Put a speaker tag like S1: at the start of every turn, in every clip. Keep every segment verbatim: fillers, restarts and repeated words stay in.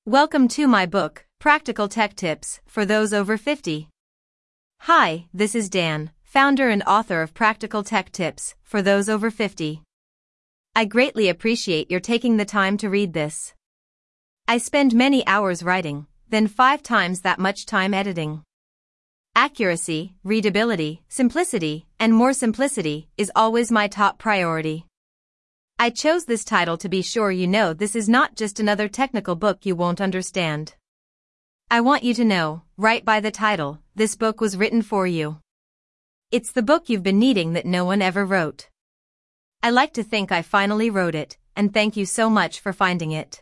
S1: Welcome to my book, Practical Tech Tips, for those over fifty. Hi, this is Dan, founder and author of Practical Tech Tips, for those over fifty. I greatly appreciate your taking the time to read this. I spend many hours writing, then five times that much time editing. Accuracy, readability, simplicity, and more simplicity is always my top priority. I chose this title to be sure you know this is not just another technical book you won't understand. I want you to know, right by the title, this book was written for you. It's the book you've been needing that no one ever wrote. I like to think I finally wrote it, and thank you so much for finding it.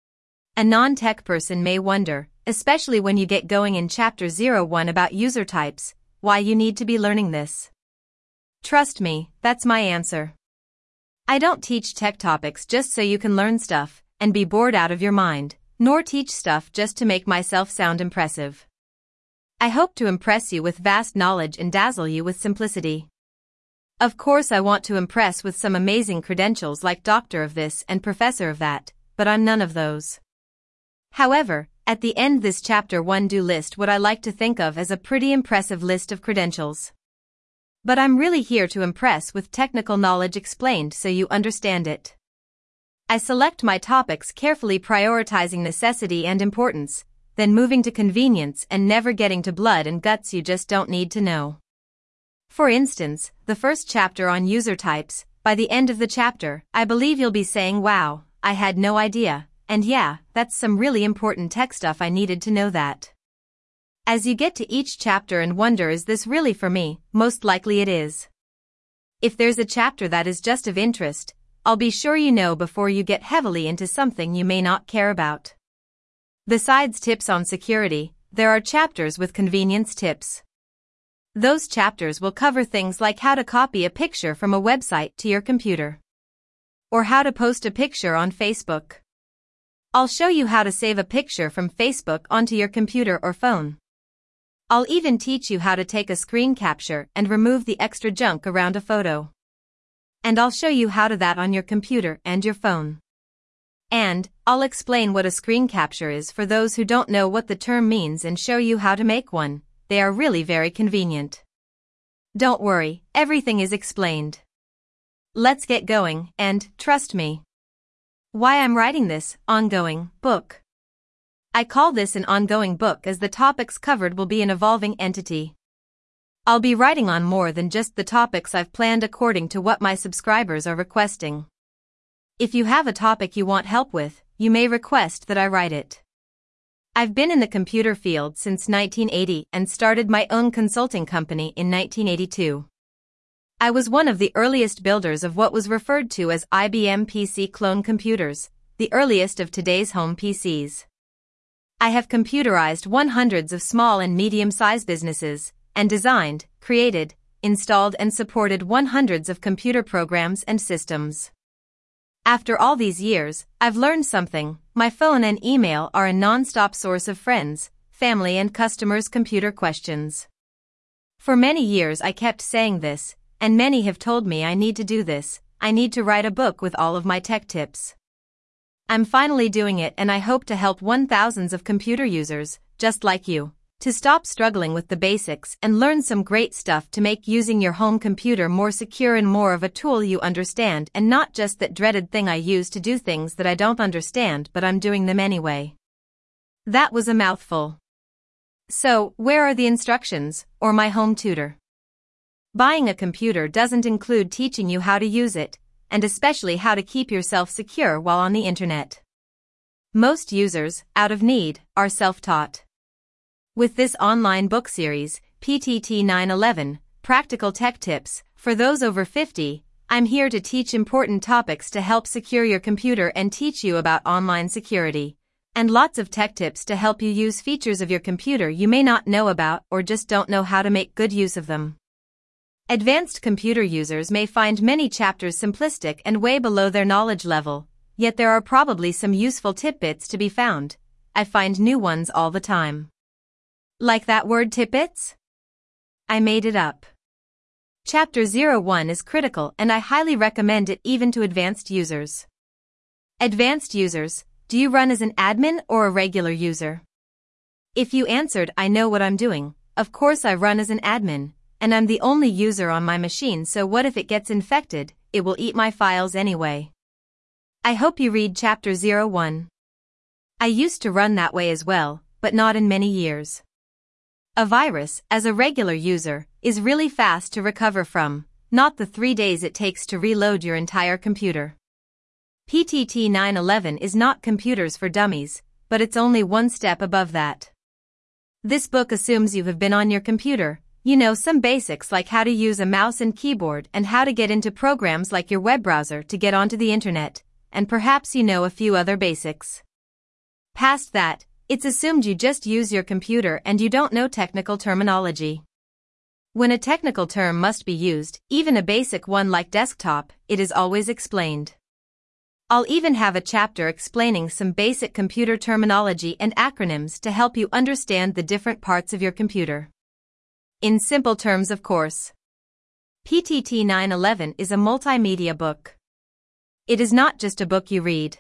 S1: A non-tech person may wonder, especially when you get going in chapter zero one about user types, why you need to be learning this. Trust me, that's my answer. I don't teach tech topics just so you can learn stuff and be bored out of your mind, nor teach stuff just to make myself sound impressive. I hope to impress you with vast knowledge and dazzle you with simplicity. Of course, I want to impress with some amazing credentials like doctor of this and professor of that, but I'm none of those. However, at the end this chapter one do list what I like to think of as a pretty impressive list of credentials. But I'm really here to impress with technical knowledge explained so you understand it. I select my topics carefully, prioritizing necessity and importance, then moving to convenience and never getting to blood and guts you just don't need to know. For instance, the first chapter on user types, by the end of the chapter, I believe you'll be saying, wow, I had no idea, and yeah, that's some really important tech stuff I needed to know that. As you get to each chapter and wonder, is this really for me? Most likely it is. If there's a chapter that is just of interest, I'll be sure you know before you get heavily into something you may not care about. Besides tips on security, there are chapters with convenience tips. Those chapters will cover things like how to copy a picture from a website to your computer, or how to post a picture on Facebook. I'll show you how to save a picture from Facebook onto your computer or phone. I'll even teach you how to take a screen capture and remove the extra junk around a photo. And I'll show you how to that on your computer and your phone. And I'll explain what a screen capture is for those who don't know what the term means and show you how to make one. They are really very convenient. Don't worry, everything is explained. Let's get going, and trust me. Why I'm writing this ongoing book. I call this an ongoing book as the topics covered will be an evolving entity. I'll be writing on more than just the topics I've planned according to what my subscribers are requesting. If you have a topic you want help with, you may request that I write it. I've been in the computer field since nineteen eighty and started my own consulting company in nineteen eighty-two. I was one of the earliest builders of what was referred to as I B M P C clone computers, the earliest of today's home P Cs. I have computerized one hundreds of small and medium-sized businesses, and designed, created, installed and supported one hundreds of computer programs and systems. After all these years, I've learned something. My phone and email are a non-stop source of friends, family and customers' computer questions. For many years I kept saying this, and many have told me I need to do this. I need to write a book with all of my tech tips. I'm finally doing it, and I hope to help one thousands of computer users, just like you, to stop struggling with the basics and learn some great stuff to make using your home computer more secure and more of a tool you understand, and not just that dreaded thing I use to do things that I don't understand but I'm doing them anyway. That was a mouthful. So, where are the instructions, or my home tutor? Buying a computer doesn't include teaching you how to use it, and especially how to keep yourself secure while on the internet. Most users, out of need, are self-taught. With this online book series, P T T nine eleven, Practical Tech Tips, for those over fifty, I'm here to teach important topics to help secure your computer and teach you about online security, and lots of tech tips to help you use features of your computer you may not know about or just don't know how to make good use of them. Advanced computer users may find many chapters simplistic and way below their knowledge level, yet there are probably some useful tidbits to be found. I find new ones all the time. Like that word tidbits? I made it up. Chapter zero one is critical and I highly recommend it even to advanced users. Advanced users, do you run as an admin or a regular user? If you answered, I know what I'm doing, of course I run as an admin, and I'm the only user on my machine, so what if it gets infected? It will eat my files anyway. I hope you read Chapter zero one. I used to run that way as well, but not in many years. A virus, as a regular user, is really fast to recover from, not the three days it takes to reload your entire computer. P T T nine eleven is not computers for dummies, but it's only one step above that. This book assumes you have been on your computer, you know some basics like how to use a mouse and keyboard and how to get into programs like your web browser to get onto the internet, and perhaps you know a few other basics. Past that, it's assumed you just use your computer and you don't know technical terminology. When a technical term must be used, even a basic one like desktop, it is always explained. I'll even have a chapter explaining some basic computer terminology and acronyms to help you understand the different parts of your computer. In simple terms, of course. P T T nine eleven is a multimedia book. It is not just a book you read.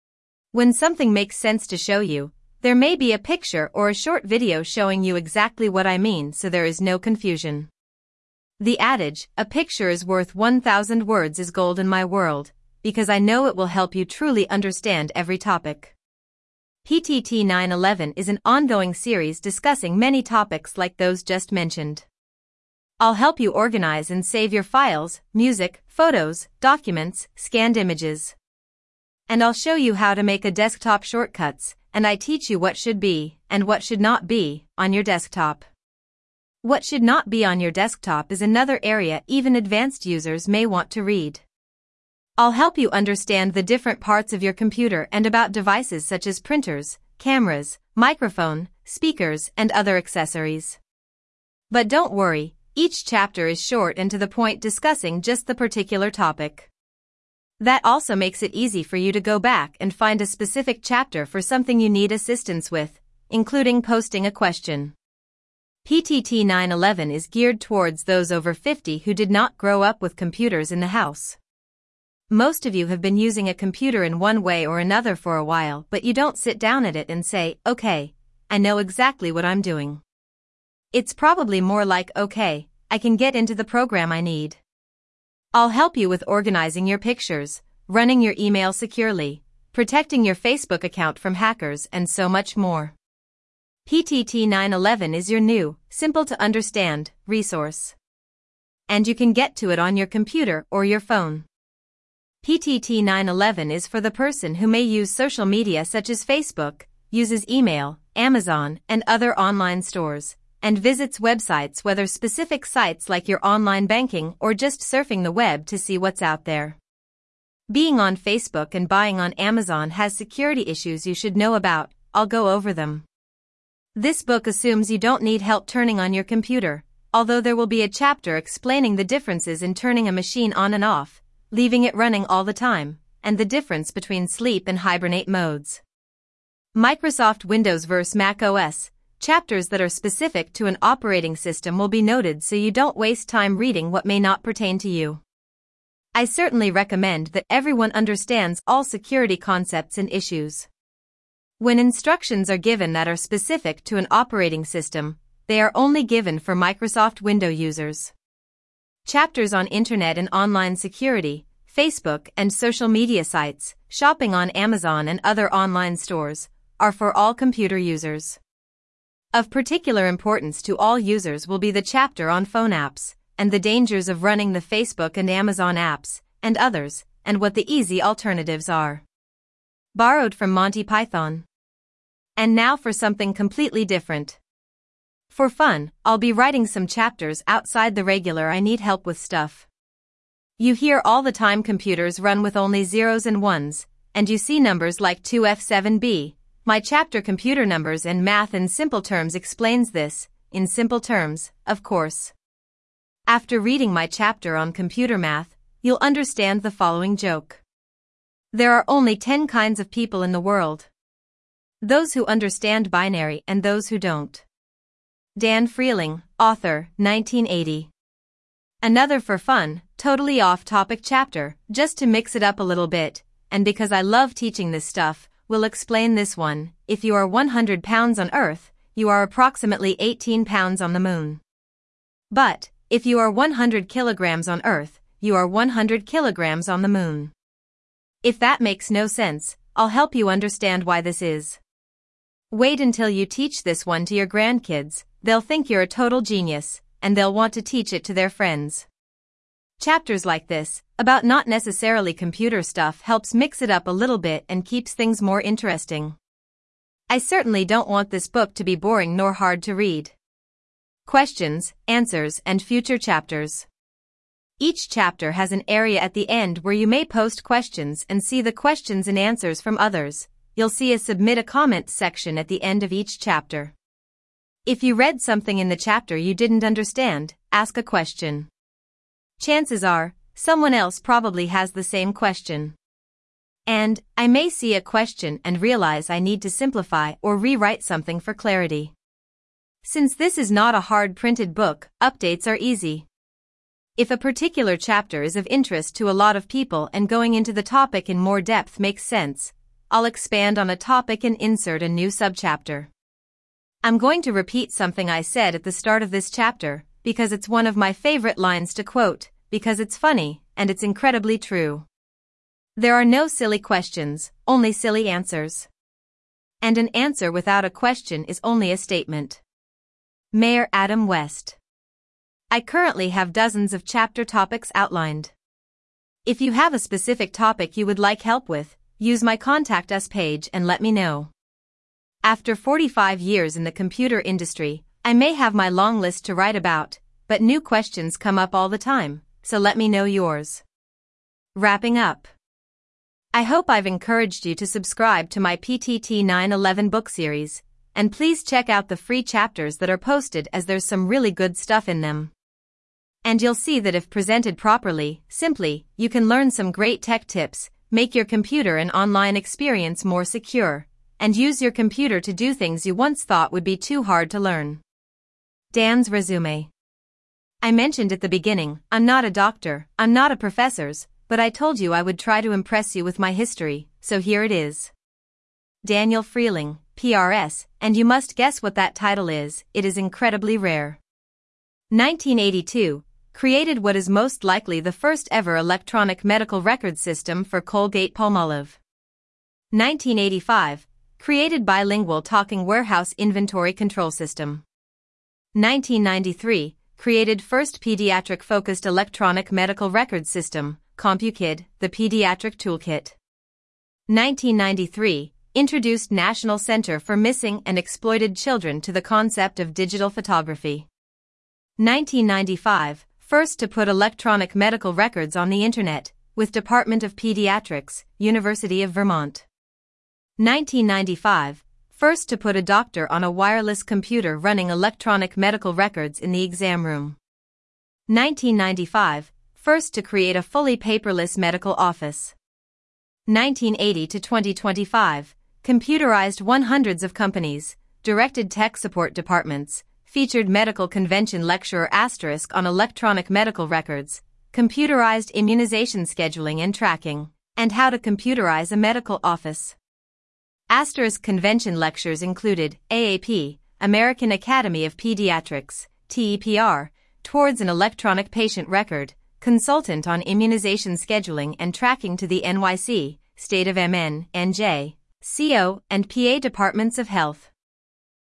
S1: When something makes sense to show you, there may be a picture or a short video showing you exactly what I mean, so there is no confusion. The adage, a picture is worth one thousand words, is gold in my world, because I know it will help you truly understand every topic. P T T nine eleven is an ongoing series discussing many topics like those just mentioned. I'll help you organize and save your files, music, photos, documents, scanned images. And I'll show you how to make a desktop shortcuts, and I teach you what should be, and what should not be, on your desktop. What should not be on your desktop is another area even advanced users may want to read. I'll help you understand the different parts of your computer and about devices such as printers, cameras, microphone, speakers, and other accessories. But don't worry, each chapter is short and to the point, discussing just the particular topic. That also makes it easy for you to go back and find a specific chapter for something you need assistance with, including posting a question. P T T nine eleven is geared towards those over fifty who did not grow up with computers in the house. Most of you have been using a computer in one way or another for a while, but you don't sit down at it and say, okay, I know exactly what I'm doing. It's probably more like, okay, I can get into the program I need. I'll help you with organizing your pictures, running your email securely, protecting your Facebook account from hackers, and so much more. P T T nine eleven is your new, simple to understand, resource. And you can get to it on your computer or your phone. P T T nine eleven is for the person who may use social media such as Facebook, uses email, Amazon, and other online stores, and visits websites, whether specific sites like your online banking or just surfing the web to see what's out there. Being on Facebook and buying on Amazon has security issues you should know about. I'll go over them. This book assumes you don't need help turning on your computer, although there will be a chapter explaining the differences in turning a machine on and off, leaving it running all the time, and the difference between sleep and hibernate modes. Microsoft Windows versus Mac O S. Chapters that are specific to an operating system will be noted so you don't waste time reading what may not pertain to you. I certainly recommend that everyone understands all security concepts and issues. When instructions are given that are specific to an operating system, they are only given for Microsoft Windows users. Chapters on Internet and online security, Facebook and social media sites, shopping on Amazon and other online stores, are for all computer users. Of particular importance to all users will be the chapter on phone apps, and the dangers of running the Facebook and Amazon apps, and others, and what the easy alternatives are. Borrowed from Monty Python. And now for something completely different. For fun, I'll be writing some chapters outside the regular I need help with stuff. You hear all the time computers run with only zeros and ones, and you see numbers like two F seven B. My chapter Computer Numbers and Math in Simple Terms explains this, in simple terms, of course. After reading my chapter on computer math, you'll understand the following joke. There are only ten kinds of people in the world. Those who understand binary and those who don't. Dan Freeling, author, nineteen eighty. Another for fun, totally off-topic chapter, just to mix it up a little bit, and because I love teaching this stuff, we'll explain this one. If you are one hundred pounds on Earth, you are approximately eighteen pounds on the Moon. But, if you are one hundred kilograms on Earth, you are one hundred kilograms on the Moon. If that makes no sense, I'll help you understand why this is. Wait until you teach this one to your grandkids, they'll think you're a total genius, and they'll want to teach it to their friends. Chapters like this, about not necessarily computer stuff, helps mix it up a little bit and keeps things more interesting. I certainly don't want this book to be boring nor hard to read. Questions, answers, and future chapters. Each chapter has an area at the end where you may post questions and see the questions and answers from others. You'll see a submit a comment section at the end of each chapter. If you read something in the chapter you didn't understand, ask a question. Chances are, someone else probably has the same question. And, I may see a question and realize I need to simplify or rewrite something for clarity. Since this is not a hard printed book, updates are easy. If a particular chapter is of interest to a lot of people and going into the topic in more depth makes sense, I'll expand on a topic and insert a new subchapter. I'm going to repeat something I said at the start of this chapter, because it's one of my favorite lines to quote, because it's funny, and it's incredibly true. There are no silly questions, only silly answers. And an answer without a question is only a statement. Mayor Adam West. I currently have dozens of chapter topics outlined. If you have a specific topic you would like help with, use my Contact Us page and let me know. After forty-five years in the computer industry, I may have my long list to write about, but new questions come up all the time, so let me know yours. Wrapping up. I hope I've encouraged you to subscribe to my P T T nine eleven book series, and please check out the free chapters that are posted as there's some really good stuff in them. And you'll see that if presented properly, simply, you can learn some great tech tips, make your computer and online experience more secure, and use your computer to do things you once thought would be too hard to learn. Dan's resume. I mentioned at the beginning, I'm not a doctor, I'm not a professor's, but I told you I would try to impress you with my history, so here it is. Daniel Freeling, P R S, and you must guess what that title is, it is incredibly rare. nineteen eighty-two, created what is most likely the first ever electronic medical record system for Colgate-Palmolive. nineteen eighty-five, created bilingual talking warehouse inventory control system. nineteen ninety-three, created first pediatric-focused electronic medical record system, CompuKid, the Pediatric Toolkit. nineteen ninety-three, introduced National Center for Missing and Exploited Children to the concept of digital photography. nineteen ninety-five, first to put electronic medical records on the Internet, with Department of Pediatrics, University of Vermont. nineteen ninety-five, first to put a doctor on a wireless computer running electronic medical records in the exam room. nineteen ninety-five, first to create a fully paperless medical office. nineteen eighty to twenty twenty-five, computerized one hundreds of companies, directed tech support departments, featured medical convention lecturer asterisk on electronic medical records, computerized immunization scheduling and tracking, and how to computerize a medical office. Asterisk convention lectures included A A P, American Academy of Pediatrics, T E P R, towards an electronic patient record, consultant on immunization scheduling and tracking to the N Y C, State of M N, N J, C O, and P A departments of health.